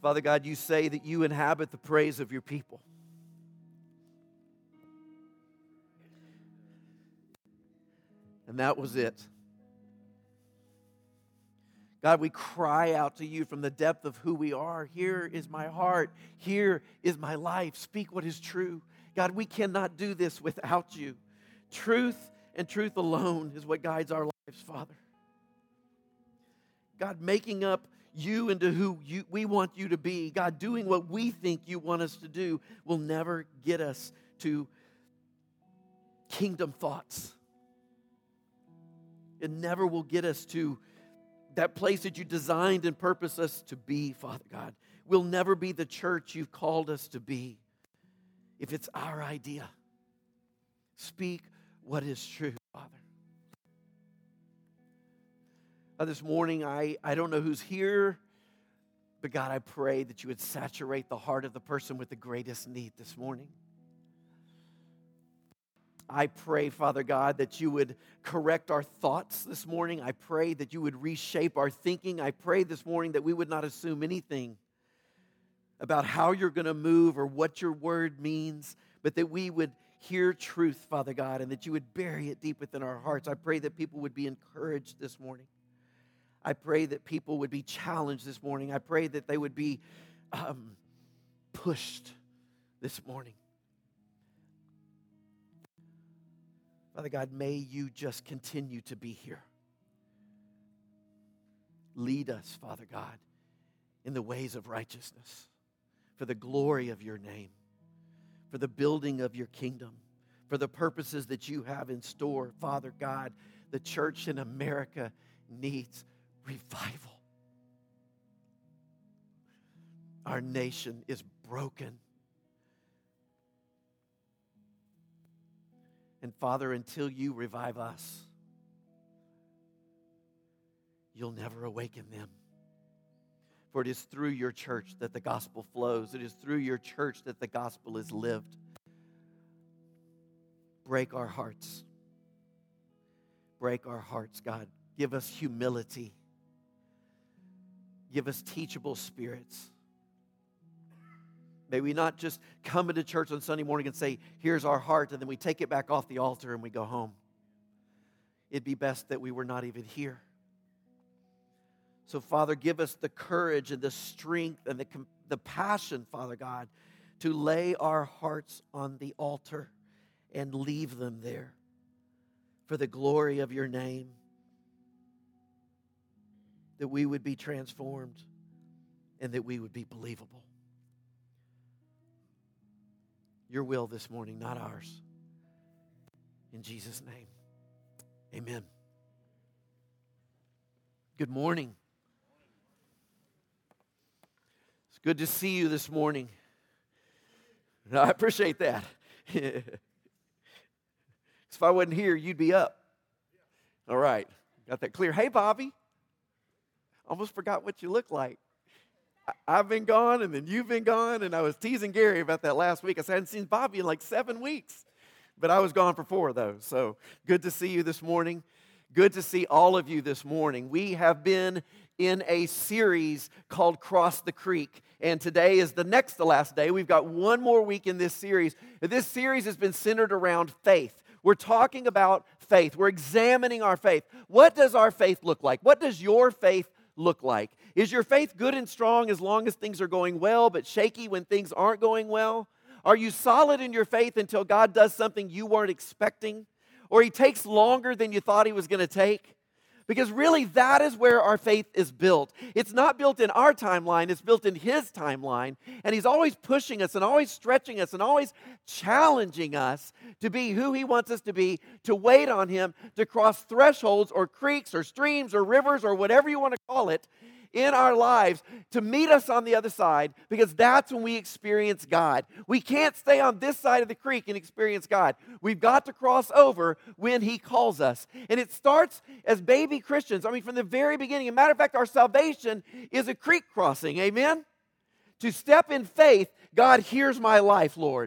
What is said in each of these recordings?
Father God, you say that you inhabit the praise of your people. And that was it. God, we cry out to you from the depth of who we are. Here is my heart. Here is my life. Speak what is true. God, we cannot do this without you. Truth and truth alone is what guides our lives, Father. God, making up you into who we want you to be. God, doing what we think you want us to do will never get us to kingdom thoughts. It never will get us to that place that you designed and purposed us to be, Father God. We'll never be the church you've called us to be if it's our idea. Speak what is true, Father. This morning, I don't know who's here, but God, I pray that you would saturate the heart of the person with the greatest need this morning. I pray, Father God, that you would correct our thoughts this morning. I pray that you would reshape our thinking. I pray this morning that we would not assume anything about how you're going to move or what your word means, but that we would hear truth, Father God, and that you would bury it deep within our hearts. I pray that people would be encouraged this morning. I pray that people would be challenged this morning. I pray that they would be pushed this morning. Father God, may you just continue to be here. Lead us, Father God, in the ways of righteousness, for the glory of your name, for the building of your kingdom, for the purposes that you have in store. Father God, the church in America needs revival. Our nation is broken. And Father, until you revive us, you'll never awaken them. For it is through your church that the gospel flows. It is through your church that the gospel is lived. Break our hearts. Break our hearts, God. Give us humility. Give us teachable spirits. May we not just come into church on Sunday morning and say, here's our heart, and then we take it back off the altar and we go home. It'd be best that we were not even here. So, Father, give us the courage and the strength and the passion, Father God, to lay our hearts on the altar and leave them there for the glory of your name, that we would be transformed and that we would be believable. Your will this morning, not ours. In Jesus' name, amen. Good morning. It's good to see you this morning. I appreciate that. If I wasn't here, you'd be up. All right. Got that clear. Hey, Bobby. Almost forgot what you look like. I've been gone, and then you've been gone, and I was teasing Gary about that last week. I said I hadn't seen Bobby in like 7 weeks, but I was gone for 4 of those. So good to see you this morning. Good to see all of you this morning. We have been in a series called Cross the Creek, and today is the next to last day. We've got one more week in this series. This series has been centered around faith. We're talking about faith. We're examining our faith. What does our faith look like? What does your faith look like? Is your faith good and strong as long as things are going well, but shaky when things aren't going well? Are you solid in your faith until God does something you weren't expecting? Or He takes longer than you thought He was going to take? Because really, that is where our faith is built. It's not built in our timeline, it's built in His timeline. And He's always pushing us and always stretching us and always challenging us to be who He wants us to be, to wait on Him, to cross thresholds or creeks or streams or rivers or whatever you want to call it in our lives, to meet us on the other side, because that's when we experience God. We can't stay on this side of the creek and experience God. We've got to cross over when He calls us. And it starts as baby Christians. I mean, from the very beginning. As a matter of fact, our salvation is a creek crossing. Amen? To step in faith, God, here's my life, Lord.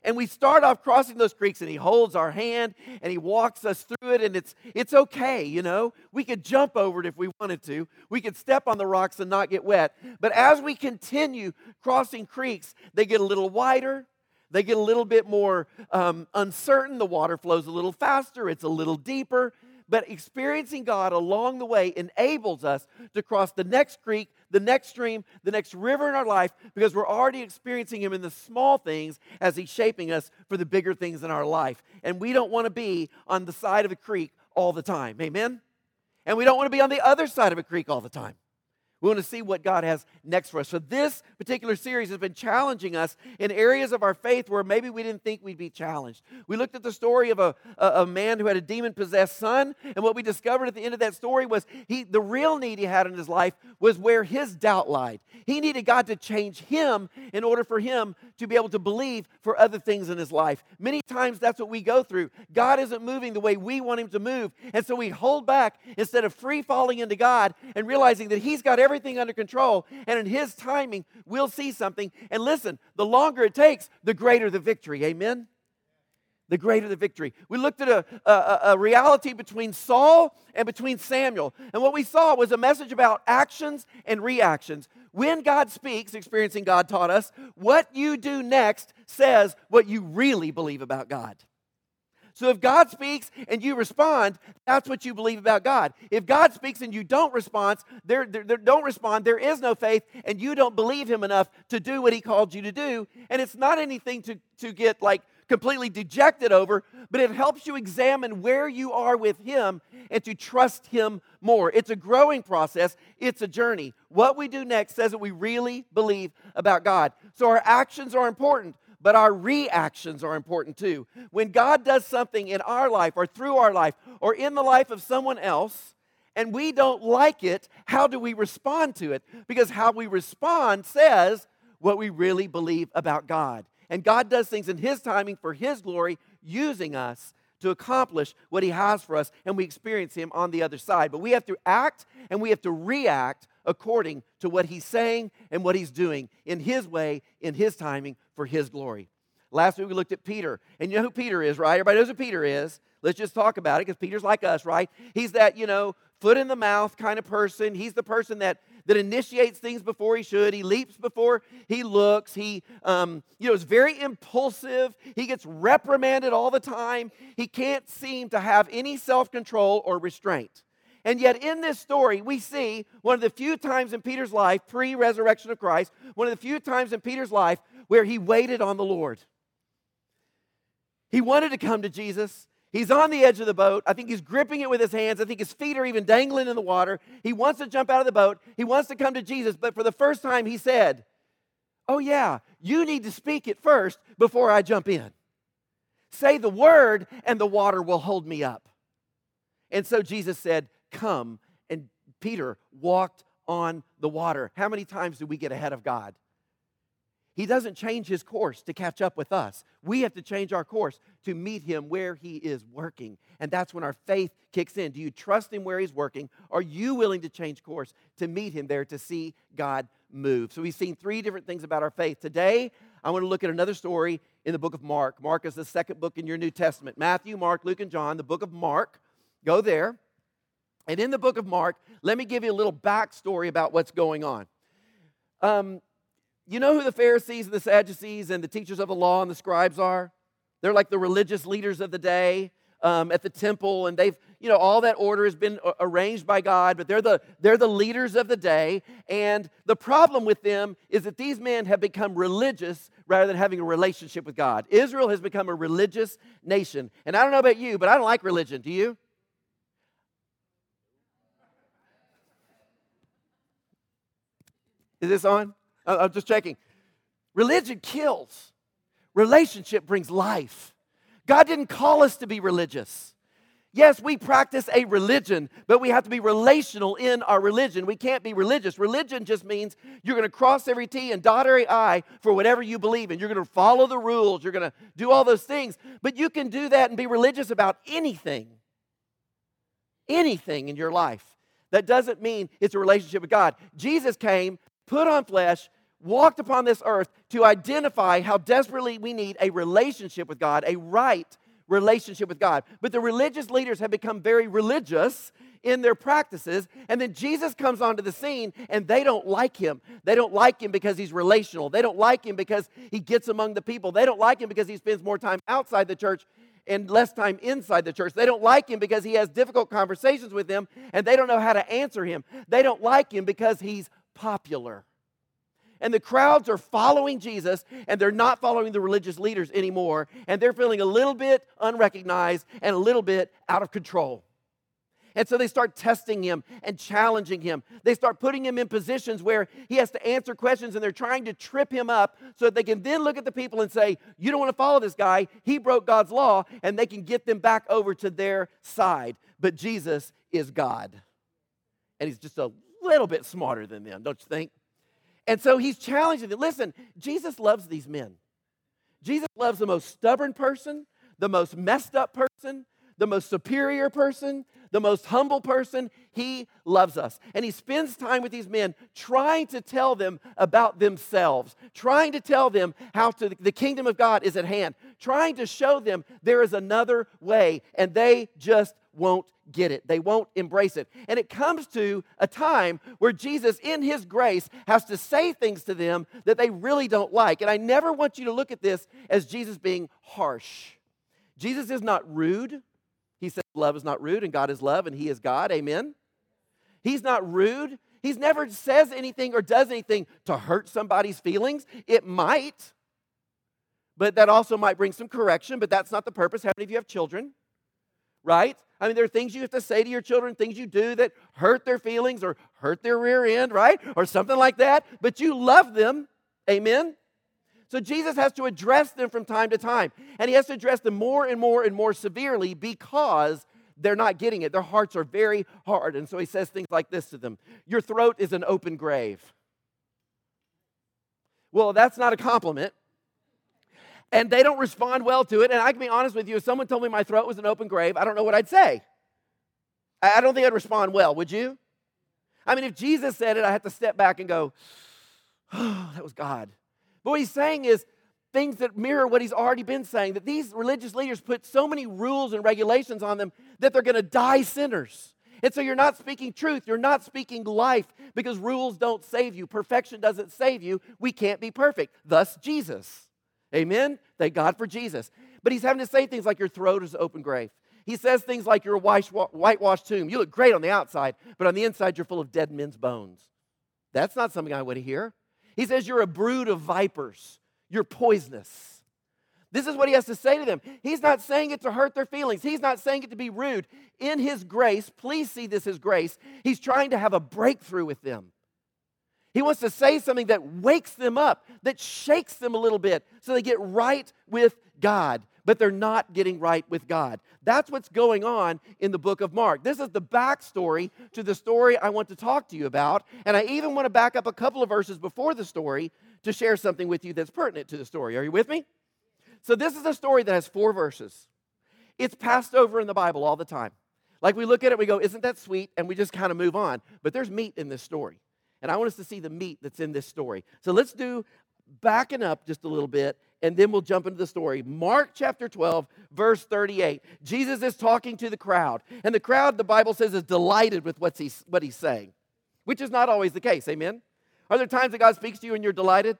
And we start off crossing those creeks, and he holds our hand, and he walks us through it, and it's okay, you know. We could jump over it if we wanted to. We could step on the rocks and not get wet. But as we continue crossing creeks, they get a little wider. They get a little bit more uncertain. The water flows a little faster. It's a little deeper. But experiencing God along the way enables us to cross the next creek, the next stream, the next river in our life, because we're already experiencing Him in the small things as He's shaping us for the bigger things in our life. And we don't want to be on the side of a creek all the time. Amen? And we don't want to be on the other side of a creek all the time. We want to see what God has next for us. So this particular series has been challenging us in areas of our faith where maybe we didn't think we'd be challenged. We looked at the story of a man who had a demon-possessed son, and what we discovered at the end of that story was the real need he had in his life was where his doubt lied. He needed God to change him in order for him to be able to believe for other things in his life. Many times that's what we go through. God isn't moving the way we want Him to move, and so we hold back instead of free falling into God and realizing that He's got everything under control, and in His timing, we'll see something. And listen, the longer it takes, the greater the victory. Amen? The greater the victory. We looked at a reality between Saul and between Samuel. And what we saw was a message about actions and reactions. When God speaks, Experiencing God taught us, what you do next says what you really believe about God. So if God speaks and you respond, that's what you believe about God. If God speaks and you don't respond, there is no faith, and you don't believe Him enough to do what He called you to do. And it's not anything to get like completely dejected over, but it helps you examine where you are with Him and to trust Him more. It's a growing process. It's a journey. What we do next says what we really believe about God. So our actions are important, but our reactions are important too. When God does something in our life or through our life or in the life of someone else and we don't like it, how do we respond to it? Because how we respond says what we really believe about God. And God does things in His timing for His glory, using us to accomplish what He has for us, and we experience Him on the other side. But we have to act and we have to react according to what He's saying and what He's doing in His way, in His timing, for His glory. Last week we looked at Peter, and you know who Peter is, right? Everybody knows who Peter is. Let's just talk about it, because Peter's like us, right? He's that, foot in the mouth kind of person. He's the person that initiates things before he should. He leaps before he looks. He, is very impulsive. He gets reprimanded all the time. He can't seem to have any self-control or restraint. And yet in this story, we see one of the few times in Peter's life, pre-resurrection of Christ, one of the few times in Peter's life where he waited on the Lord. He wanted to come to Jesus. He's on the edge of the boat. I think he's gripping it with his hands. I think his feet are even dangling in the water. He wants to jump out of the boat. He wants to come to Jesus. But for the first time, he said, "Oh yeah, you need to speak it first before I jump in. Say the word and the water will hold me up." And so Jesus said, "Come." And Peter walked on the water. How many times do we get ahead of God? He doesn't change His course to catch up with us. We have to change our course to meet Him where He is working. And that's when our faith kicks in. Do you trust Him where He's working? Are you willing to change course to meet Him there, to see God move? So we've seen 3 different things about our faith. Today, I want to look at another story in the book of Mark. Mark is the second book in your New Testament. Matthew, Mark, Luke, and John, the book of Mark. Go there. And in the book of Mark, let me give you a little backstory about what's going on. You know who the Pharisees and the Sadducees and the teachers of the law and the scribes are? They're like the religious leaders of the day at the temple, and they've, all that order has been arranged by God, but they're the leaders of the day. And the problem with them is that these men have become religious rather than having a relationship with God. Israel has become a religious nation. And I don't know about you, but I don't like religion. Do you? Is this on? I'm just checking. Religion kills. Relationship brings life. God didn't call us to be religious. Yes, we practice a religion, but we have to be relational in our religion. We can't be religious. Religion just means you're going to cross every T and dot every I for whatever you believe in. You're going to follow the rules. You're going to do all those things. But you can do that and be religious about anything. Anything in your life. That doesn't mean it's a relationship with God. Jesus came, put on flesh, walked upon this earth to identify how desperately we need a relationship with God, a right relationship with God. But the religious leaders have become very religious in their practices, and then Jesus comes onto the scene, and they don't like him. They don't like him because he's relational. They don't like him because he gets among the people. They don't like him because he spends more time outside the church and less time inside the church. They don't like him because he has difficult conversations with them, and they don't know how to answer him. They don't like him because he's popular. And the crowds are following Jesus, and they're not following the religious leaders anymore, and they're feeling a little bit unrecognized and a little bit out of control. And so they start testing him and challenging him. They start putting him in positions where he has to answer questions, and they're trying to trip him up so that they can then look at the people and say, you don't want to follow this guy. He broke God's law, and they can get them back over to their side. But Jesus is God. And he's just a little bit smarter than them, don't you think? And so he's challenging them. Listen, Jesus loves these men. Jesus loves the most stubborn person, the most messed up person, the most superior person, the most humble person. He loves us. And he spends time with these men trying to tell them about themselves, trying to tell them how the kingdom of God is at hand, trying to show them there is another way, and they just won't get it. They won't embrace it. And it comes to a time where Jesus, in his grace, has to say things to them that they really don't like. And I never want you to look at this as Jesus being harsh. Jesus is not rude. He says love is not rude, and God is love, and he is God. Amen? He's not rude. He's never says anything or does anything to hurt somebody's feelings. It might, but that also might bring some correction, but that's not the purpose. How many of you have children? Right? I mean, there are things you have to say to your children, things you do that hurt their feelings or hurt their rear end, right? Or something like that, but you love them. Amen? So Jesus has to address them from time to time, and he has to address them more and more and more severely because they're not getting it. Their hearts are very hard, and so he says things like this to them. Your throat is an open grave. Well, that's not a compliment. And they don't respond well to it. And I can be honest with you, if someone told me my throat was an open grave, I don't know what I'd say. I don't think I'd respond well, would you? I mean, if Jesus said it, I have to step back and go, oh, that was God. But what he's saying is things that mirror what he's already been saying, that these religious leaders put so many rules and regulations on them that they're going to die sinners. And so you're not speaking truth. You're not speaking life because rules don't save you. Perfection doesn't save you. We can't be perfect. Thus, Jesus. Amen? Thank God for Jesus. But he's having to say things like your throat is an open grave. He says things like you're a whitewashed tomb. You look great on the outside, but on the inside you're full of dead men's bones. That's not something I want to hear. He says you're a brood of vipers. You're poisonous. This is what he has to say to them. He's not saying it to hurt their feelings. He's not saying it to be rude. In his grace, please see this as grace, he's trying to have a breakthrough with them. He wants to say something that wakes them up, that shakes them a little bit so they get right with God, but they're not getting right with God. That's what's going on in the book of Mark. This is the backstory to the story I want to talk to you about, and I even want to back up a couple of verses before the story to share something with you that's pertinent to the story. Are you with me? So this is a story that has 4 verses. It's passed over in the Bible all the time. Like we look at it, we go, isn't that sweet? And we just kind of move on. But there's meat in this story. And I want us to see the meat that's in this story. So let's do backing up just a little bit, and then we'll jump into the story. Mark chapter 12, verse 38. Jesus is talking to the crowd. And the crowd, the Bible says, is delighted with what he's saying, which is not always the case. Amen? Are there times that God speaks to you and you're delighted?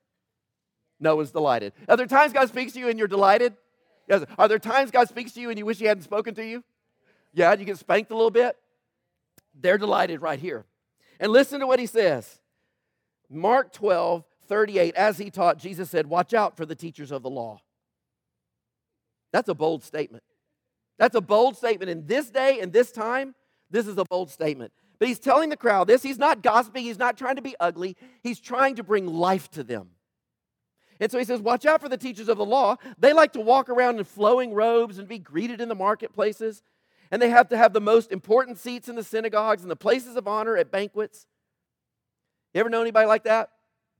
Noah's delighted. Are there times God speaks to you and you're delighted? Yes. Are there times God speaks to you and you wish he hadn't spoken to you? Yeah, you get spanked a little bit? They're delighted right here. And listen to what he says. Mark 12, 38, as he taught, Jesus said, watch out for the teachers of the law. That's a bold statement. That's a bold statement. In this day and this time, this is a bold statement. But he's telling the crowd this. He's not gossiping. He's not trying to be ugly. He's trying to bring life to them. And so he says, watch out for the teachers of the law. They like to walk around in flowing robes and be greeted in the marketplaces. And they have to have the most important seats in the synagogues and the places of honor at banquets. You ever know anybody like that?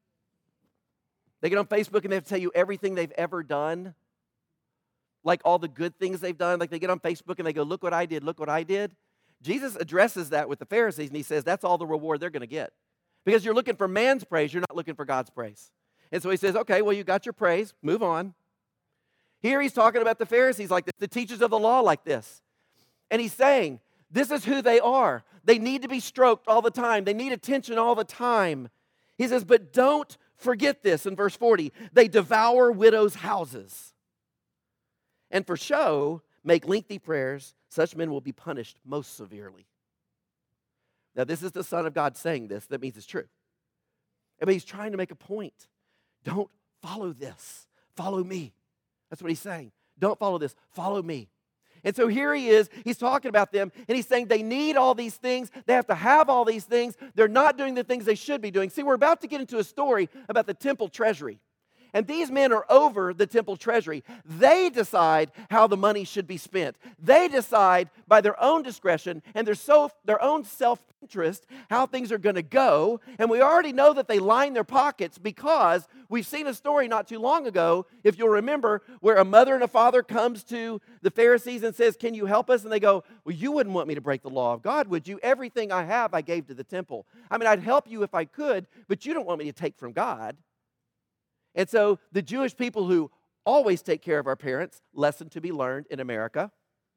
They get on Facebook and they have to tell you everything they've ever done. Like all the good things they've done. Like they get on Facebook and they go, look what I did, look what I did. Jesus addresses that with the Pharisees and he says, that's all the reward they're going to get. Because you're looking for man's praise, you're not looking for God's praise. And so he says, okay, well, you got your praise, move on. Here he's talking about the Pharisees like this, the teachers of the law like this. And he's saying, this is who they are. They need to be stroked all the time. They need attention all the time. He says, but don't forget this in verse 40. They devour widows' houses. And for show, make lengthy prayers. Such men will be punished most severely. Now, this is the Son of God saying this. That means it's true. I mean, he's trying to make a point. Don't follow this. Follow me. That's what he's saying. Don't follow this. Follow me. And so here he is. He's talking about them, and he's saying they need all these things. They have to have all these things. They're not doing the things they should be doing. See, we're about to get into a story about the temple treasury. And these men are over the temple treasury. They decide how the money should be spent. They decide by their own discretion and their own self-interest how things are going to go. And we already know that they line their pockets because we've seen a story not too long ago, if you'll remember, where a mother and a father comes to the Pharisees and says, can you help us? And they go, well, you wouldn't want me to break the law of God, would you? Everything I have I gave to the temple. I mean, I'd help you if I could, but you don't want me to take from God. And so the Jewish people who always take care of our parents, lesson to be learned in America.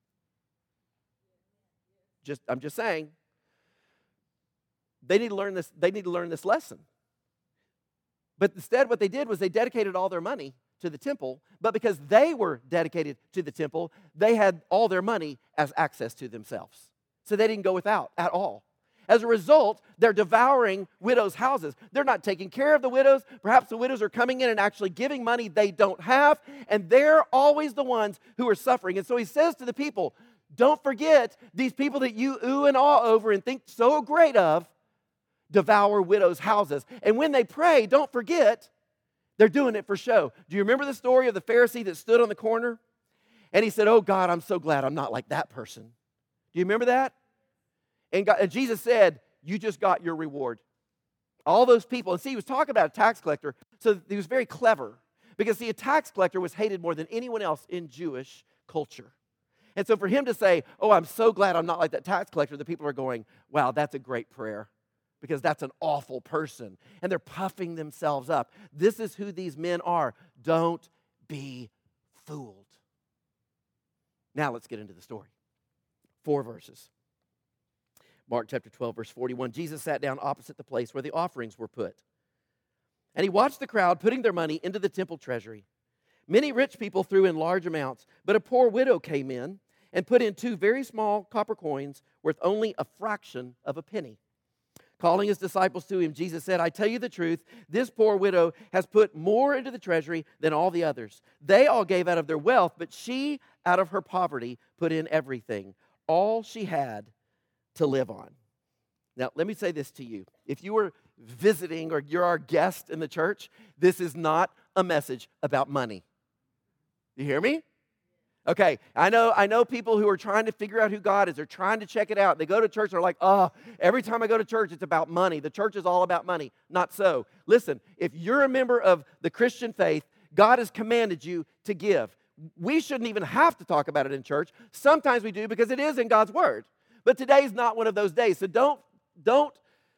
I'm just saying, they need to learn this. They need to learn this lesson. But instead, what they did was they dedicated all their money to the temple. But because they were dedicated to the temple, they had all their money as access to themselves. So they didn't go without at all. As a result, they're devouring widows' houses. They're not taking care of the widows. Perhaps the widows are coming in and actually giving money they don't have, and they're always the ones who are suffering. And so he says to the people, don't forget these people that you ooh and awe over and think so great of devour widows' houses. And when they pray, don't forget they're doing it for show. Do you remember the story of the Pharisee that stood on the corner? And he said, oh God, I'm so glad I'm not like that person. Do you remember that? And Jesus said, you just got your reward. All those people, and see, he was talking about a tax collector, so he was very clever. Because, see, a tax collector was hated more than anyone else in Jewish culture. And so for him to say, oh, I'm so glad I'm not like that tax collector, the people are going, wow, that's a great prayer. Because that's an awful person. And they're puffing themselves up. This is who these men are. Don't be fooled. Now let's get into the story. 4 verses. Mark chapter 12, verse 41. Jesus sat down opposite the place where the offerings were put. And he watched the crowd putting their money into the temple treasury. Many rich people threw in large amounts, but a poor widow came in and put in 2 very small copper coins worth only a fraction of a penny. Calling his disciples to him, Jesus said, I tell you the truth, this poor widow has put more into the treasury than all the others. They all gave out of their wealth, but she, out of her poverty, put in everything, all she had to live on. Now, let me say this to you. If you are visiting or you're our guest in the church, this is not a message about money. You hear me? Okay, I know people who are trying to figure out who God is. They're trying to check it out. They go to church, they're like, oh, every time I go to church, it's about money. The church is all about money. Not so. Listen, if you're a member of the Christian faith, God has commanded you to give. We shouldn't even have to talk about it in church. Sometimes we do because it is in God's word. But today's not one of those days. So don't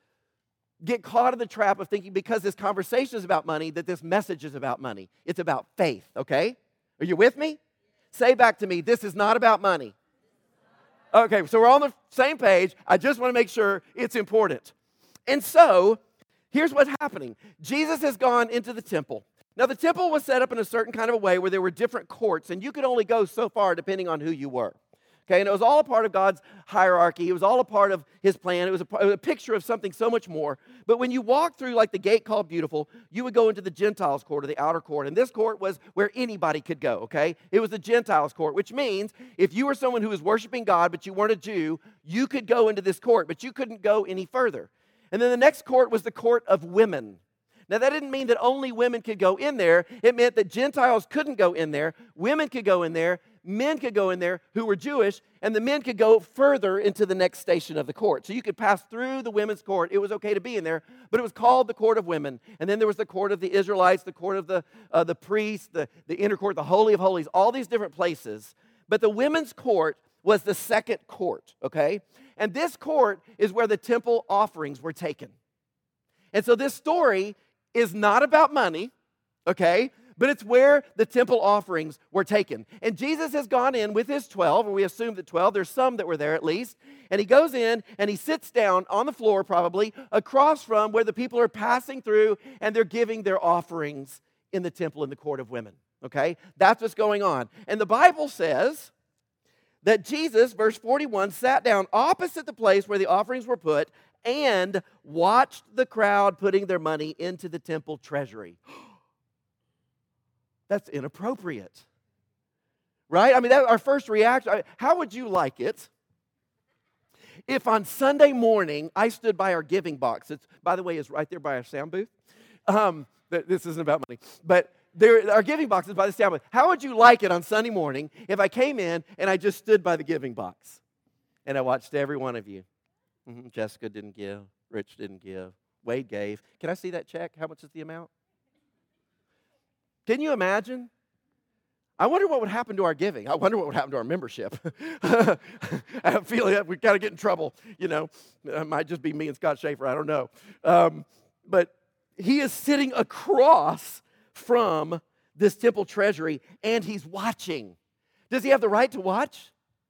get caught in the trap of thinking because this conversation is about money that this message is about money. It's about faith, okay? Are you with me? Say back to me, this is not about money. Okay, so we're on the same page. I just want to make sure it's important. And so, here's what's happening. Jesus has gone into the temple. Now, the temple was set up in a certain kind of a way where there were different courts, and you could only go so far depending on who you were. Okay, and it was all a part of God's hierarchy. It was all a part of his plan. It was a picture of something so much more. But when you walk through like the gate called Beautiful, you would go into the Gentiles' court or the outer court. And this court was where anybody could go, okay? It was the Gentiles' court, which means if you were someone who was worshiping God but you weren't a Jew, you could go into this court, but you couldn't go any further. And then the next court was the court of women. Now, that didn't mean that only women could go in there. It meant that Gentiles couldn't go in there. Women could go in there. Men could go in there who were Jewish, and the men could go further into the next station of the court. So you could pass through the women's court. It was okay to be in there, but it was called the court of women. And then there was the court of the Israelites, the court of the priests, the inner court, the Holy of Holies, all these different places. But the women's court was the second court, okay? And this court is where the temple offerings were taken. And so this story is not about money, okay? But it's where the temple offerings were taken. And Jesus has gone in with his 12, or we assume that 12, there's some that were there at least. And he goes in and he sits down on the floor probably across from where the people are passing through and they're giving their offerings in the temple in the court of women, okay? That's what's going on. And the Bible says that Jesus, verse 41, sat down opposite the place where the offerings were put and watched the crowd putting their money into the temple treasury. That's inappropriate, right? I mean, that's our first reaction. How would you like it if on Sunday morning I stood by our giving box? It's, by the way, is right there by our sound booth. This isn't about money, but our giving box is by the sound booth. How would you like it on Sunday morning if I came in and I just stood by the giving box and I watched every one of you? Jessica didn't give. Rich didn't give. Wade gave. Can I see that check? How much is the amount? Can you imagine? I wonder what would happen to our giving. I wonder what would happen to our membership. I have a feeling that we kind of get in trouble. You know, it might just be me and Scott Schaefer. I don't know. But he is sitting across from this temple treasury, and he's watching. Does he have the right to watch?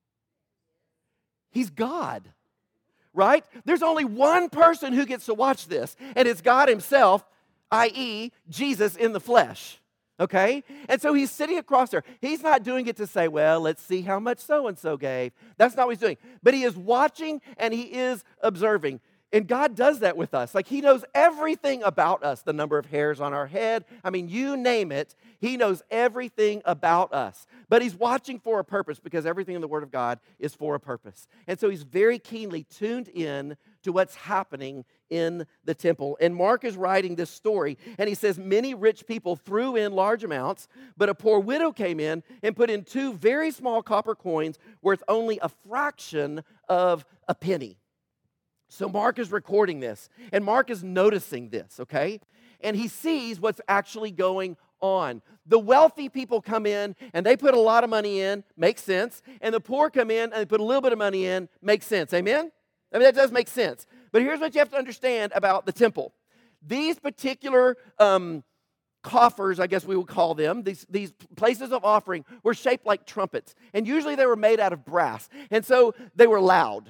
He's God, right? There's only one person who gets to watch this, and it's God himself, i.e., Jesus in the flesh. Okay? And so he's sitting across there. He's not doing it to say, well, let's see how much so-and-so gave. That's not what he's doing. But he is watching and he is observing. And God does that with us. Like he knows everything about us, the number of hairs on our head. I mean, you name it. He knows everything about us. But he's watching for a purpose because everything in the Word of God is for a purpose. And so he's very keenly tuned in to what's happening in the temple. And Mark is writing this story, and he says, many rich people threw in large amounts, but a poor widow came in and put in 2 very small copper coins worth only a fraction of a penny. So Mark is recording this, and Mark is noticing this, okay? And he sees what's actually going on. The wealthy people come in, and they put a lot of money in, makes sense. And the poor come in, and they put a little bit of money in, makes sense. Amen? I mean, that does make sense. But here's what you have to understand about the temple. These particular coffers, I guess we would call them, these places of offering were shaped like trumpets. And usually they were made out of brass. And so they were loud.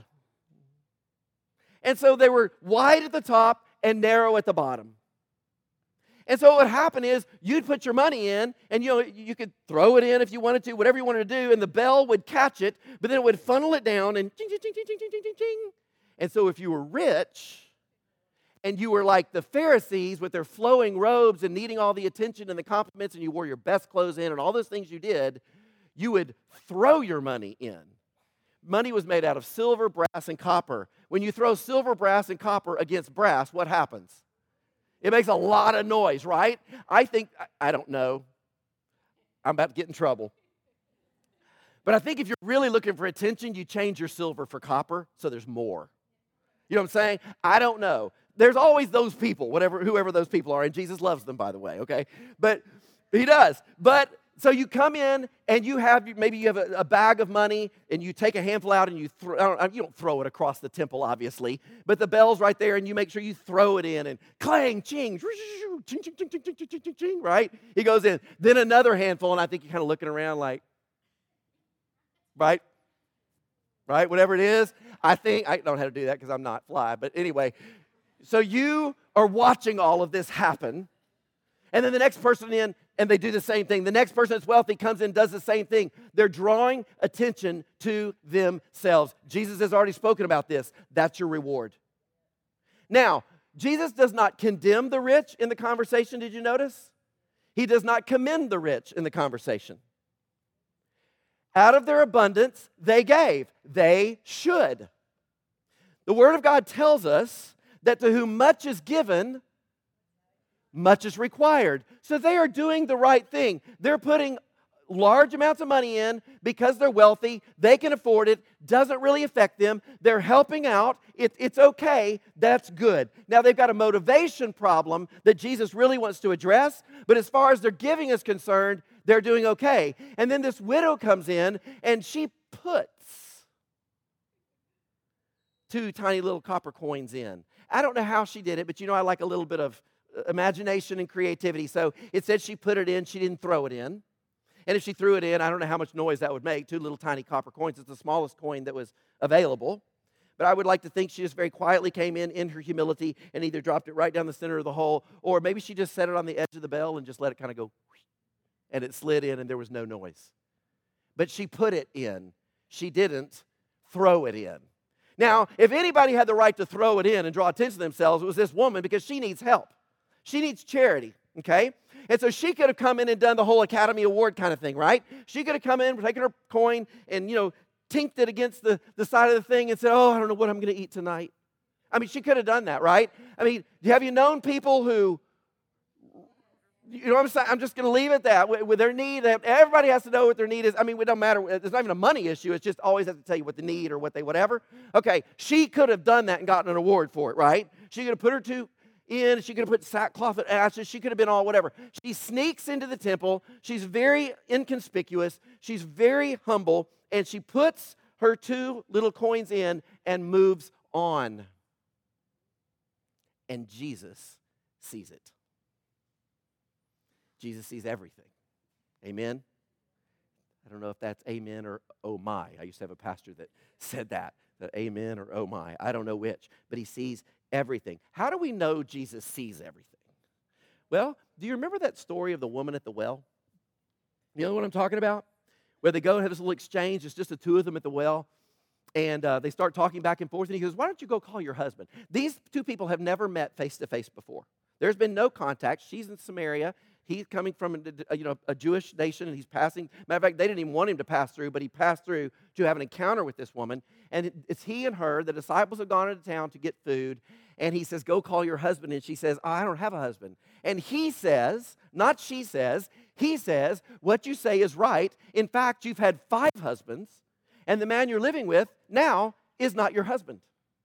And so they were wide at the top and narrow at the bottom. And so what would happen is you'd put your money in, and you could throw it in if you wanted to, whatever you wanted to do, and the bell would catch it, but then it would funnel it down and ching, ching, ching, ching, ching, ching, ching, ching. And so if you were rich and you were like the Pharisees with their flowing robes and needing all the attention and the compliments, and you wore your best clothes in and all those things you did, you would throw your money in. Money was made out of silver, brass, and copper. When you throw silver, brass, and copper against brass, what happens? It makes a lot of noise, right? I don't know. I'm about to get in trouble. But I think if you're really looking for attention, you change your silver for copper so there's more. You know what I'm saying? I don't know. There's always those people, whoever those people are, and Jesus loves them, by the way, okay? But he does. But so you come in and you have a bag of money and you take a handful out and you don't throw it across the temple, obviously, but the bell's right there and you make sure you throw it in and clang, ching, ching, ching, ching, ching, ching, ching, ching, ching, right? He goes in. Then another handful, and I think you're kind of looking around like, right? Right? Whatever it is. I don't know how to do that because I'm not fly, but anyway. So you are watching all of this happen, and then the next person in, and they do the same thing. The next person that's wealthy comes in and does the same thing. They're drawing attention to themselves. Jesus has already spoken about this. That's your reward. Now, Jesus does not condemn the rich in the conversation, did you notice? He does not commend the rich in the conversation. Out of their abundance, they gave. They should. The Word of God tells us that to whom much is given, much is required. So they are doing the right thing. They're putting large amounts of money in because they're wealthy. They can afford it. Doesn't really affect them. They're helping out. It's okay. That's good. Now they've got a motivation problem that Jesus really wants to address. But as far as their giving is concerned, they're doing okay. And then this widow comes in and she puts 2 tiny little copper coins in I don't know how she did it, but I like a little bit of imagination and creativity. So it said she put it in, she didn't throw it in. And if she threw it in, I don't know how much noise that would make. 2 little tiny copper coins. It's the smallest coin that was available. But I would like to think she just very quietly came in her humility, and either dropped it right down the center of the hole, or maybe she just set it on the edge of the bell and just let it kind of go, and it slid in and there was no noise. But she put it in. She didn't throw it in. Now, if anybody had the right to throw it in and draw attention to themselves, it was this woman, because she needs help. She needs charity, okay? And so she could have come in and done the whole Academy Award kind of thing, right? She could have come in, taken her coin, and, tinked it against the side of the thing and said, oh, I don't know what I'm going to eat tonight. I mean, she could have done that, right? I mean, have you known people who, you know what I'm saying? I'm just going to leave it at that. With their need, everybody has to know what their need is. I mean, it don't matter. It's not even a money issue. It's just always have to tell you what the need or what they whatever. Okay, she could have done that and gotten an award for it, right? She could have put her two in. She could have put sackcloth and ashes. She could have been all whatever. She sneaks into the temple. She's very inconspicuous. She's very humble. And she puts her 2 little coins in and moves on. And Jesus sees it. Jesus sees everything. Amen? I don't know if that's amen or oh my. I used to have a pastor that said that amen or oh my. I don't know which. But he sees everything. How do we know Jesus sees everything? Well, do you remember that story of the woman at the well? You know what I'm talking about? Where they go and have this little exchange. It's just the 2 of them at the well. And they start talking back and forth. And he goes, why don't you go call your husband? These 2 people have never met face to face before. There's been no contact. She's in Samaria. He's coming from a Jewish nation, and he's passing. Matter of fact, they didn't even want him to pass through, but he passed through to have an encounter with this woman. And it's he and her. The disciples have gone into town to get food. And he says, go call your husband. And she says, I don't have a husband. And he says, not she says, he says, what you say is right. In fact, you've had 5 husbands, and the man you're living with now is not your husband.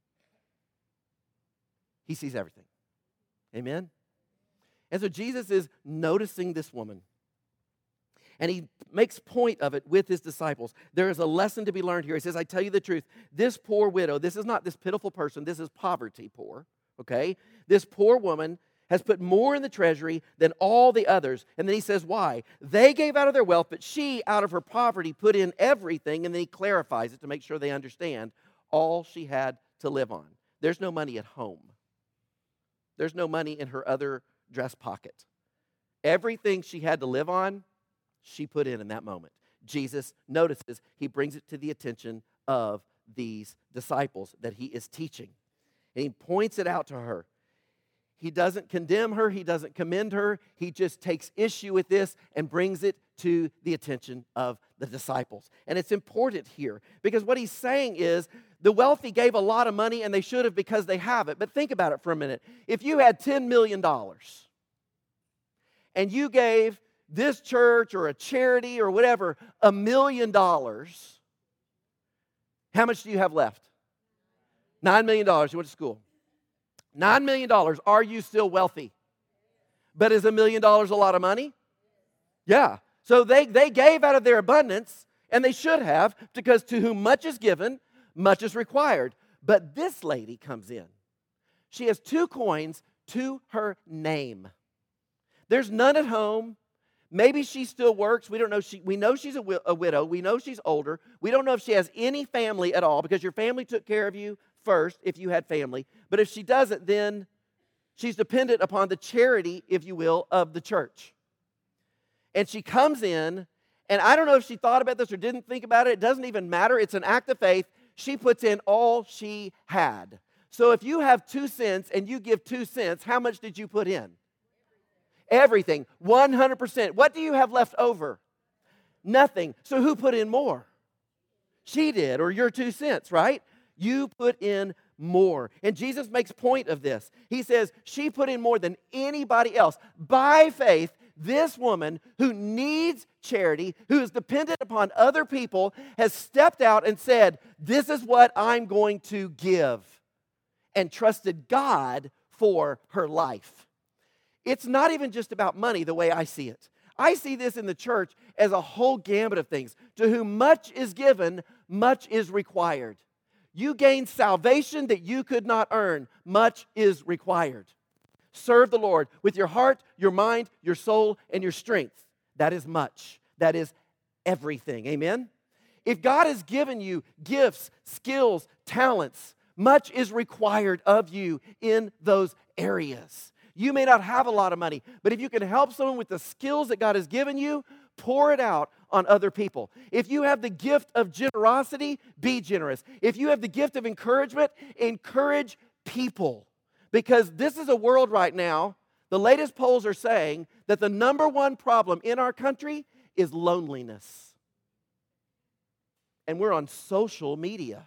He sees everything. Amen? And so Jesus is noticing this woman. And he makes point of it with his disciples. There is a lesson to be learned here. He says, I tell you the truth, this poor widow, this is not this pitiful person, this is poverty poor, okay? This poor woman has put more in the treasury than all the others. And then he says, why? They gave out of their wealth, but she, out of her poverty, put in everything. And then he clarifies it to make sure they understand all she had to live on. There's no money at home. There's no money in her other dress pocket. Everything she had to live on, she put in that moment. Jesus notices, he brings it to the attention of these disciples that he is teaching. And he points it out to her. He doesn't condemn her. He doesn't commend her. He just takes issue with this and brings it to the attention of the disciples. And it's important here because what he's saying is the wealthy gave a lot of money, and they should have because they have it. But think about it for a minute. If you had $10 million and you gave this church or a charity or whatever $1 million, how much do you have left? $9 million. You went to school. $9 million. Are you still wealthy? But is $1 million a lot of money? Yeah. So they gave out of their abundance, and they should have, because to whom much is given, much is required. But this lady comes in. She has 2 coins to her name. There's none at home. Maybe she still works. We don't know. We know she's a widow. We know she's older. We don't know if she has any family at all, because your family took care of you first if you had family. But if she doesn't, then she's dependent upon the charity, if you will, of the church. And she comes in, and I don't know if she thought about this or didn't think about it. It doesn't even matter. It's an act of faith. She puts in all she had. So if you have 2 cents and you give 2 cents, how much did you put in? Everything. 100%. What do you have left over? Nothing. So who put in more? She did, or your 2 cents, right? You put in more. And Jesus makes point of this. He says she put in more than anybody else. By faith, this woman who needs charity, who is dependent upon other people, has stepped out and said, this is what I'm going to give, and trusted God for her life. It's not even just about money the way I see it. I see this in the church as a whole gamut of things. To whom much is given, much is required. You gain salvation that you could not earn. Much is required. Serve the Lord with your heart, your mind, your soul, and your strength. That is much. That is everything. Amen? If God has given you gifts, skills, talents, much is required of you in those areas. You may not have a lot of money, but if you can help someone with the skills that God has given you, pour it out on other people. If you have the gift of generosity, be generous. If you have the gift of encouragement, encourage people. Because this is a world right now, the latest polls are saying that the number one problem in our country is loneliness. And we're on social media,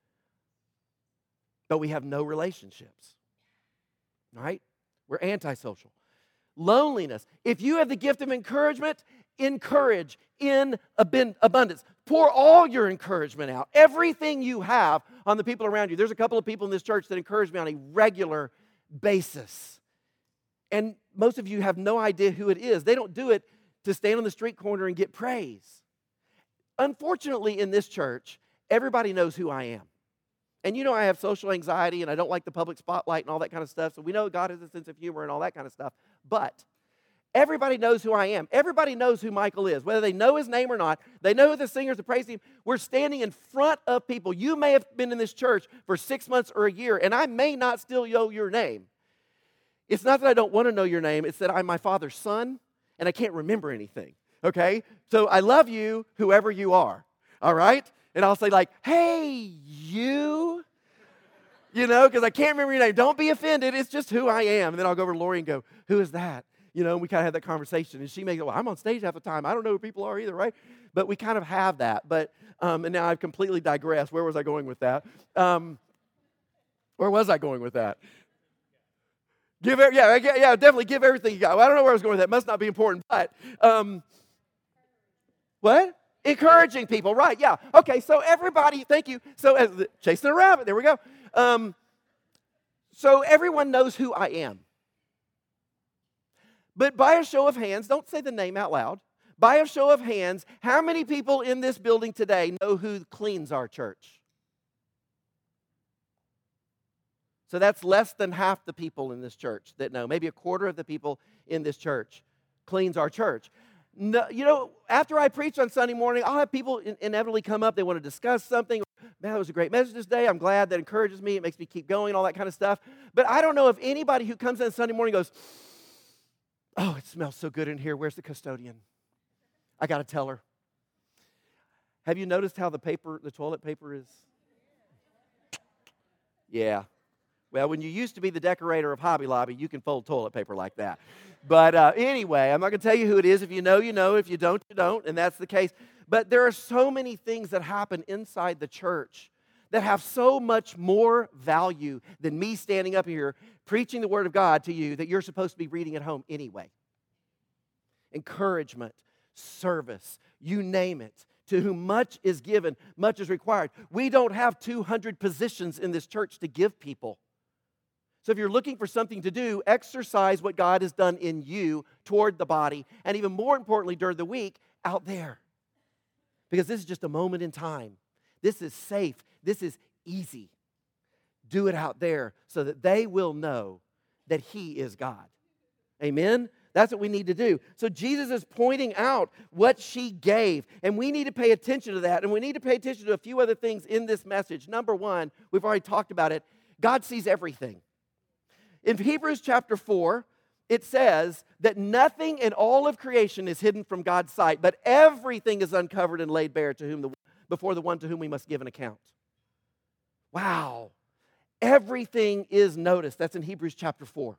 but we have no relationships, right? We're antisocial. Loneliness. If you have the gift of encouragement, encourage in abundance. Pour all your encouragement out, everything you have, on the people around you. There's a couple of people in this church that encourage me on a regular basis. And most of you have no idea who it is. They don't do it to stand on the street corner and get praise. Unfortunately, in this church, everybody knows who I am. And you know I have social anxiety and I don't like the public spotlight and all that kind of stuff. So we know God has a sense of humor and all that kind of stuff. But everybody knows who I am. Everybody knows who Michael is. Whether they know his name or not, they know who the singers, the praise team. We're standing in front of people. You may have been in this church for 6 months or a year, and I may not still know your name. It's not that I don't want to know your name. It's that I'm my father's son, and I can't remember anything, okay? So I love you, whoever you are, all right? And I'll say like, hey, you know, because I can't remember your name. Don't be offended. It's just who I am. And then I'll go over to Lori and go, who is that? You know, and we kind of have that conversation. And she may go, well, I'm on stage half the time. I don't know who people are either, right? But we kind of have that. But, and now I've completely digressed. Where was I going with that? Where was I going with that? Definitely give everything you got. Well, I don't know where I was going with that. It must not be important. But, what? Encouraging people, right, yeah. Okay, so everybody, thank you. So chasing a rabbit, there we go. So everyone knows who I am. But by a show of hands, don't say the name out loud. By a show of hands, how many people in this building today know who cleans our church? So that's less than half the people in this church that know. Maybe a quarter of the people in this church cleans our church. No, you know, after I preach on Sunday morning, I'll have people inevitably come up. They want to discuss something. Man, that was a great message this day. I'm glad. That encourages me. It makes me keep going, all that kind of stuff. But I don't know if anybody who comes in Sunday morning goes, oh, it smells so good in here. Where's the custodian? I got to tell her. Have you noticed how the toilet paper is? Yeah. Well, when you used to be the decorator of Hobby Lobby, you can fold toilet paper like that. But anyway, I'm not going to tell you who it is. If you know, you know. If you don't, you don't. And that's the case. But there are so many things that happen inside the church that have so much more value than me standing up here preaching the Word of God to you that you're supposed to be reading at home anyway. Encouragement, service, you name it. To whom much is given, much is required. We don't have 200 positions in this church to give people. So if you're looking for something to do, exercise what God has done in you toward the body, and even more importantly, during the week, out there. Because this is just a moment in time. This is safe. This is easy. Do it out there so that they will know that He is God. Amen? That's what we need to do. So Jesus is pointing out what she gave, and we need to pay attention to that, and we need to pay attention to a few other things in this message. Number one, we've already talked about it. God sees everything. In Hebrews chapter 4, it says that nothing in all of creation is hidden from God's sight, but everything is uncovered and laid bare before the one to whom we must give an account. Wow. Everything is noticed. That's in Hebrews chapter 4.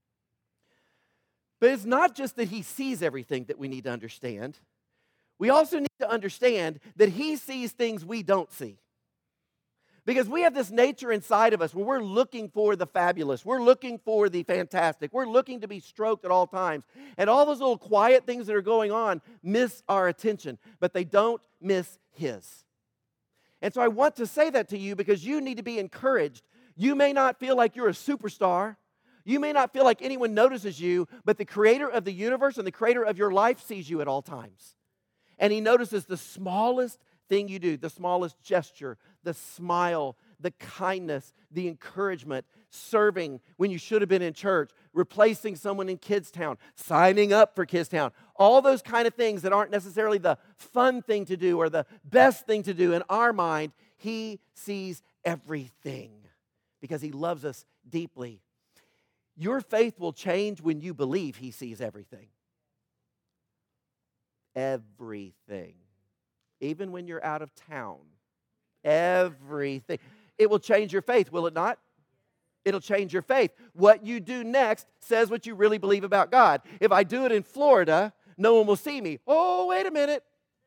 But it's not just that He sees everything that we need to understand. We also need to understand that He sees things we don't see. Because we have this nature inside of us where we're looking for the fabulous. We're looking for the fantastic. We're looking to be stroked at all times. And all those little quiet things that are going on miss our attention, but they don't miss His. And so I want to say that to you because you need to be encouraged. You may not feel like you're a superstar. You may not feel like anyone notices you, but the Creator of the universe and the Creator of your life sees you at all times. And He notices the smallest thing you do, the smallest gesture, the smile, the kindness, the encouragement, serving when you should have been in church, replacing someone in Kids Town, signing up for Kids Town, all those kind of things that aren't necessarily the fun thing to do or the best thing to do in our mind, He sees everything because He loves us deeply. Your faith will change when you believe He sees everything. Everything. Even when you're out of town. Everything. It will change your faith, will it not? It'll change your faith. What you do next says what you really believe about God. If I do it in Florida, no one will see me. Oh, wait a minute.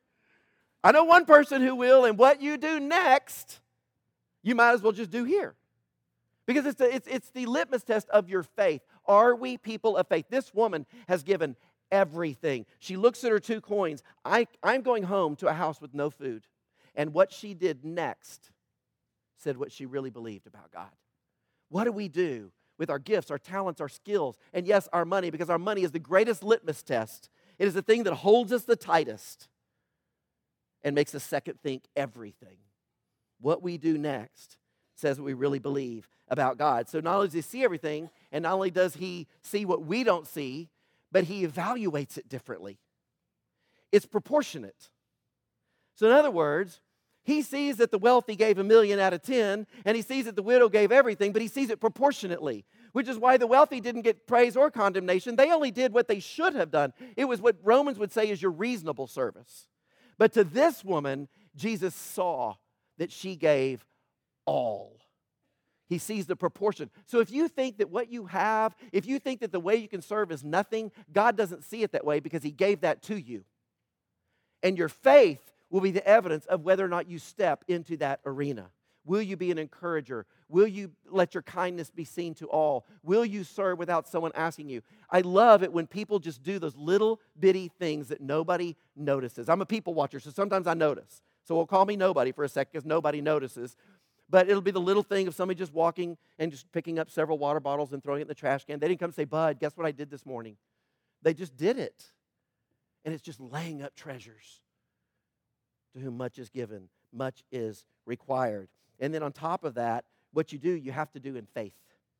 I know one person who will, and what you do next, you might as well just do here. Because it's the litmus test of your faith. Are we people of faith? This woman has given everything. She looks at her 2 coins. I'm going home to a house with no food. And what she did next said what she really believed about God. What do we do with our gifts, our talents, our skills, and yes, our money? Because our money is the greatest litmus test. It is the thing that holds us the tightest and makes us second think everything. What we do next says what we really believe about God. So not only does He see everything, and not only does He see what we don't see, but He evaluates it differently. It's proportionate. So in other words, He sees that the wealthy gave 1 million out of 10, and He sees that the widow gave everything, but He sees it proportionately, which is why the wealthy didn't get praise or condemnation. They only did what they should have done. It was what Romans would say is your reasonable service. But to this woman, Jesus saw that she gave all. He sees the proportion. So if you think that what you have, if you think that the way you can serve is nothing, God doesn't see it that way because He gave that to you. And your faith will be the evidence of whether or not you step into that arena. Will you be an encourager? Will you let your kindness be seen to all? Will you serve without someone asking you? I love it when people just do those little bitty things that nobody notices. I'm a people watcher, so sometimes I notice. So we'll call me nobody for a second because nobody notices. But it'll be the little thing of somebody just walking and just picking up several water bottles and throwing it in the trash can. They didn't come say, Bud, guess what I did this morning? They just did it. And it's just laying up treasures. To whom much is given, much is required. And then on top of that, what you do, you have to do in faith.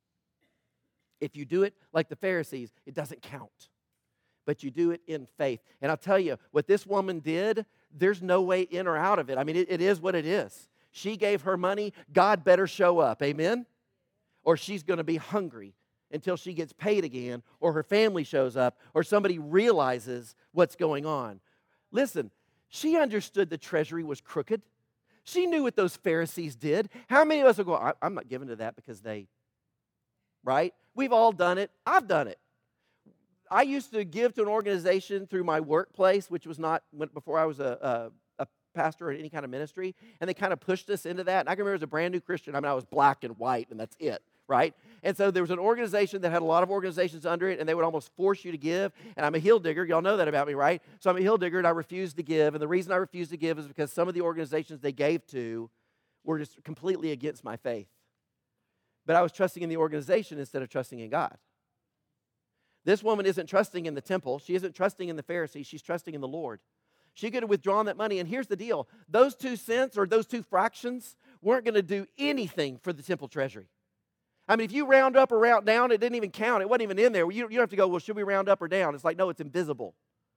If you do it like the Pharisees, it doesn't count. But you do it in faith. And I'll tell you, what this woman did, there's no way in or out of it. I mean, it is what it is. She gave her money, God better show up, amen? Or she's going to be hungry until she gets paid again, or her family shows up, or somebody realizes what's going on. Listen, she understood the treasury was crooked. She knew what those Pharisees did. How many of us will go, I'm not giving to that because they, right? We've all done it. I've done it. I used to give to an organization through my workplace, which was not before I was a pastor or any kind of ministry, and they kind of pushed us into that. And I can remember as a brand new Christian, I was black and white, and that's it, right? And so there was an organization that had a lot of organizations under it, and they would almost force you to give. And I'm a hill digger. Y'all know that about me, right? So I'm a hill digger, and I refused to give. And the reason I refused to give is because some of the organizations they gave to were just completely against my faith. But I was trusting in the organization instead of trusting in God. This woman isn't trusting in the temple. She isn't trusting in the Pharisees. She's trusting in the Lord. She could have withdrawn that money. And here's the deal. Those 2 cents or those 2 fractions weren't going to do anything for the temple treasury. I mean, if you round up or round down, it didn't even count. It wasn't even in there. You don't have to go, well, should we round up or down? It's like, no, it's invisible.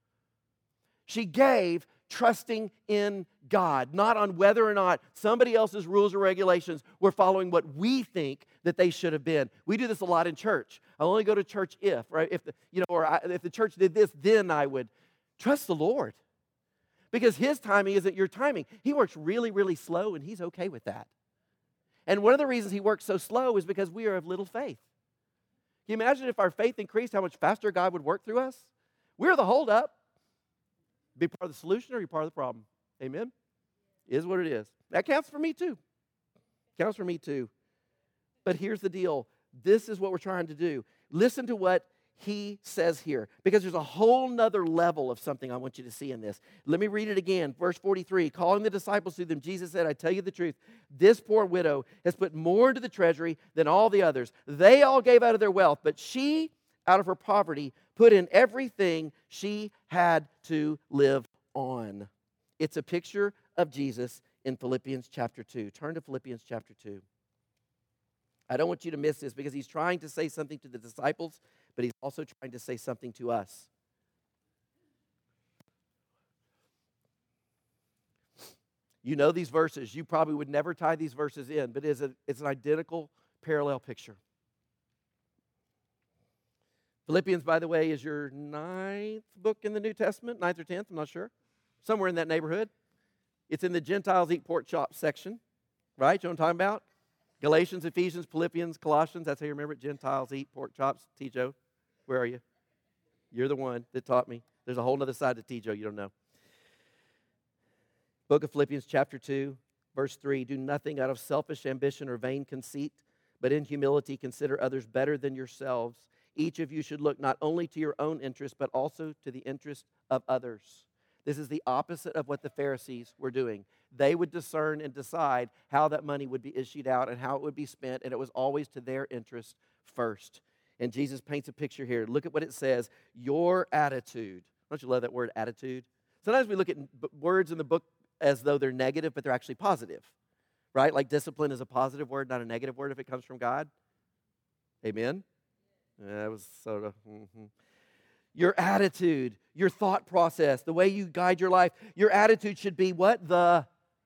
She gave trusting in God, not on whether or not somebody else's rules or regulations were following what we think that they should have been. We do this a lot in church. I'll only go to church if, right? If the church did this, then I would trust the Lord. Because His timing isn't your timing. He works really, really slow, and He's okay with that. And one of the reasons He works so slow is because we are of little faith. Can you imagine if our faith increased, how much faster God would work through us? We're the holdup. Be part of the solution or you're part of the problem. Amen? It is what it is. That counts for me too. Counts for me too. But here's the deal. This is what we're trying to do. Listen to what He says here, because there's a whole nother level of something I want you to see in this. Let me read it again. Verse 43, calling the disciples to them, Jesus said, I tell you the truth, this poor widow has put more into the treasury than all the others. They all gave out of their wealth, but she, out of her poverty, put in everything she had to live on. It's a picture of Jesus in Philippians chapter 2. Turn to Philippians chapter 2. I don't want you to miss this because he's trying to say something to the disciples, but he's also trying to say something to us. You know these verses. You probably would never tie these verses in, but it's an identical parallel picture. Philippians, by the way, is your 9th book in the New Testament, 9th or 10th, I'm not sure. Somewhere in that neighborhood. It's in the Gentiles eat pork chop section, right? You know what I'm talking about? Galatians, Ephesians, Philippians, Colossians, that's how you remember it. Gentiles eat pork chops. T-Joe, where are you? You're the one that taught me. There's a whole other side to T-Joe you don't know. Book of Philippians, chapter 2, verse 3. Do nothing out of selfish ambition or vain conceit, but in humility consider others better than yourselves. Each of you should look not only to your own interest, but also to the interest of others. This is the opposite of what the Pharisees were doing. They would discern and decide how that money would be issued out and how it would be spent, and it was always to their interest first. And Jesus paints a picture here. Look at what it says. Your attitude. Don't you love that word, attitude? Sometimes we look at words in the book as though they're negative, but they're actually positive, right? Like discipline is a positive word, not a negative word if it comes from God. Amen? That was sort of... Your attitude, your thought process, the way you guide your life, your attitude should be what? The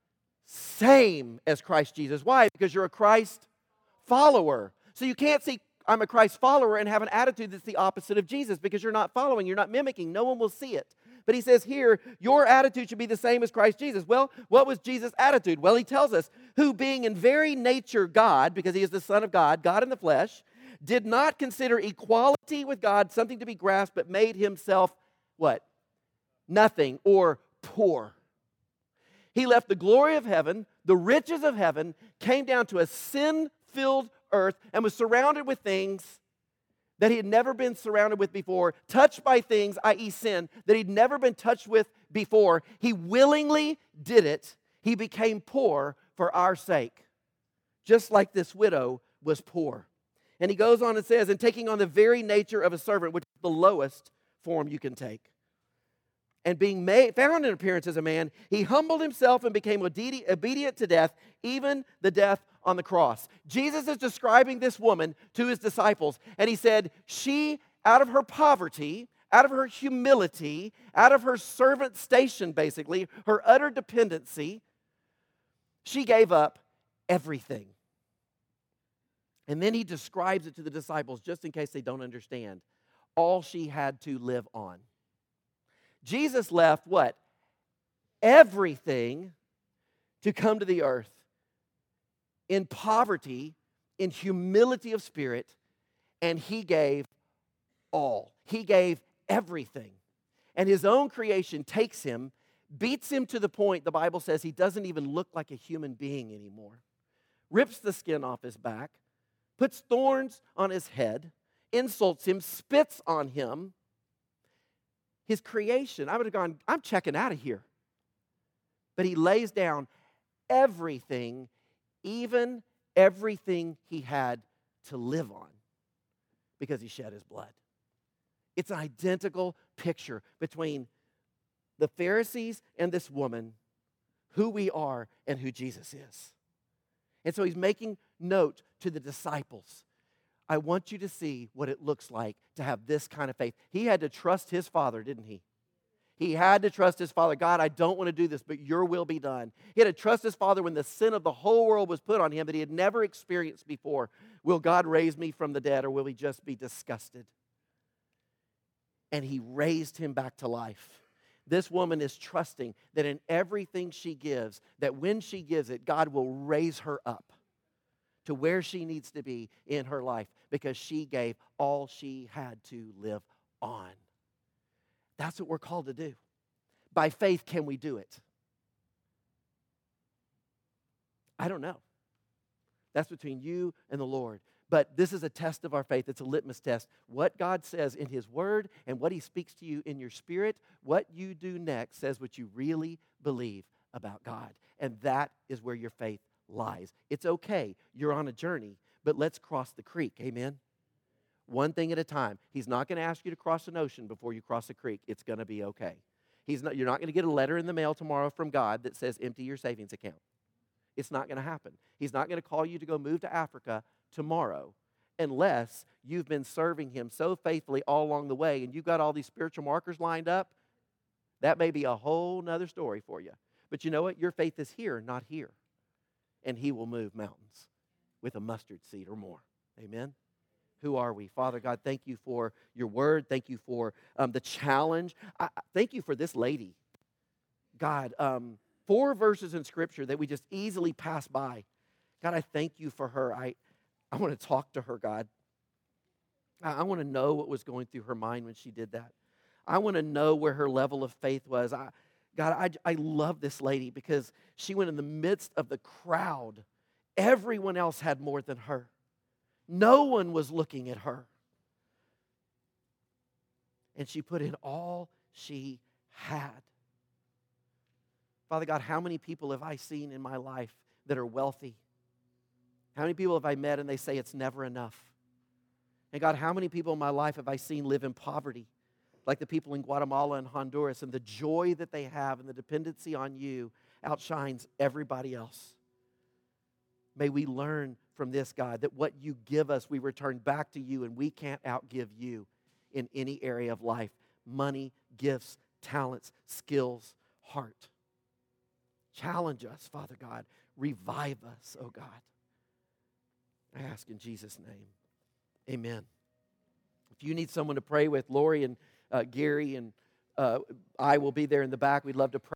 same as Christ Jesus. Why? Because you're a Christ follower. So you can't say, I'm a Christ follower and have an attitude that's the opposite of Jesus because you're not following, you're not mimicking. No one will see it. But he says here, your attitude should be the same as Christ Jesus. Well, what was Jesus' attitude? Well, he tells us, who being in very nature God, because he is the Son of God, God in the flesh, did not consider equality with God something to be grasped, but made himself what? Nothing, or poor. He left the glory of heaven, the riches of heaven, came down to a sin-filled earth, and was surrounded with things that he had never been surrounded with before, touched by things, i.e. sin, that he'd never been touched with before. He willingly did it. He became poor for our sake, just like this widow was poor. And he goes on and says, and taking on the very nature of a servant, which is the lowest form you can take, and being found in appearance as a man, he humbled himself and became obedient to death, even the death on the cross. Jesus is describing this woman to his disciples, and he said, she, out of her poverty, out of her humility, out of her servant station, basically, her utter dependency, she gave up everything. And then he describes it to the disciples, just in case they don't understand, all she had to live on. Jesus left what? Everything to come to the earth in poverty, in humility of spirit, and he gave all. He gave everything. And his own creation takes him, beats him to the point, the Bible says, he doesn't even look like a human being anymore. Rips the skin off his back, puts thorns on his head, insults him, spits on him. His creation, I would have gone, I'm checking out of here. But he lays down everything, even everything he had to live on, because he shed his blood. It's an identical picture between the Pharisees and this woman, who we are and who Jesus is. And so he's making note to the disciples. I want you to see what it looks like to have this kind of faith. He had to trust his Father, didn't he? He had to trust his Father. God, I don't want to do this, but your will be done. He had to trust his Father when the sin of the whole world was put on him that he had never experienced before. Will God raise me from the dead, or will he just be disgusted? And he raised him back to life. This woman is trusting that in everything she gives, that when she gives it, God will raise her up to where she needs to be in her life because she gave all she had to live on. That's what we're called to do. By faith, can we do it? I don't know. That's between you and the Lord. But this is a test of our faith. It's a litmus test. What God says in his word and what he speaks to you in your spirit, what you do next says what you really believe about God. And that is where your faith lies. It's okay. You're on a journey, but let's cross the creek. Amen? One thing at a time. He's not going to ask you to cross an ocean before you cross a creek. It's going to be okay. You're not going to get a letter in the mail tomorrow from God that says empty your savings account. It's not going to happen. He's not going to call you to go move to Africa tomorrow unless you've been serving Him so faithfully all along the way and you've got all these spiritual markers lined up. That may be a whole nother story for you. But you know what? Your faith is here, not here. And He will move mountains with a mustard seed or more. Amen? Who are we? Father God, thank you for your word. Thank you for the challenge. Thank you for this lady. God, 4 verses in Scripture that we just easily pass by. God, I thank you for her. I want to talk to her, God. I want to know what was going through her mind when she did that. I want to know where her level of faith was. God, I love this lady because she went in the midst of the crowd. Everyone else had more than her. No one was looking at her. And she put in all she had. Father God, how many people have I seen in my life that are wealthy? How many people have I met and they say it's never enough? And God, how many people in my life have I seen live in poverty? Like the people in Guatemala and Honduras, and the joy that they have and the dependency on you outshines everybody else. May we learn from this, God, that what you give us, we return back to you, and we can't outgive you in any area of life. Money, gifts, talents, skills, heart. Challenge us, Father God. Revive us, oh God. I ask in Jesus' name. Amen. If you need someone to pray with, Lori and Gary and I will be there in the back. We'd love to pray.